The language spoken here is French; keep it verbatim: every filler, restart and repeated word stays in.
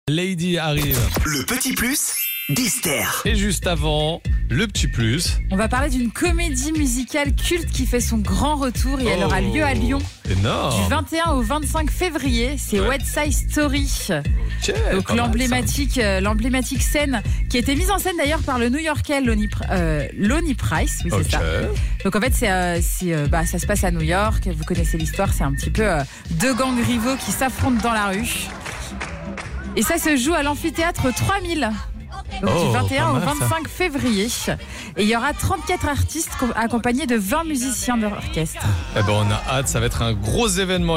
Lady arrive. Le petit plus d'Esther. Et juste avant, le petit plus. On va parler d'une comédie musicale culte qui fait son grand retour et elle Oh, aura lieu à Lyon. Énorme. Du vingt et un au vingt-cinq février, c'est Ouais. West Side Story. Ok, Donc pas mal, l'emblématique, euh, l'emblématique scène qui a été mise en scène d'ailleurs par le New-Yorkais Lonnie, Pr- euh, Lonnie Price. Oui, ça. c'est Ok. ça. Donc en fait, c'est, euh, c'est, euh, bah, ça se passe à New York. Vous connaissez l'histoire, c'est un petit peu euh, deux gangs rivaux qui s'affrontent dans la rue. Et ça se joue à l'amphithéâtre trois mille. Donc Oh, du vingt et un pas au mal, ça. vingt-cinq février. Et il y aura trente-quatre artistes co- accompagnés de vingt musiciens d'orchestre. Eh ben, on a hâte, ça va être un gros événement.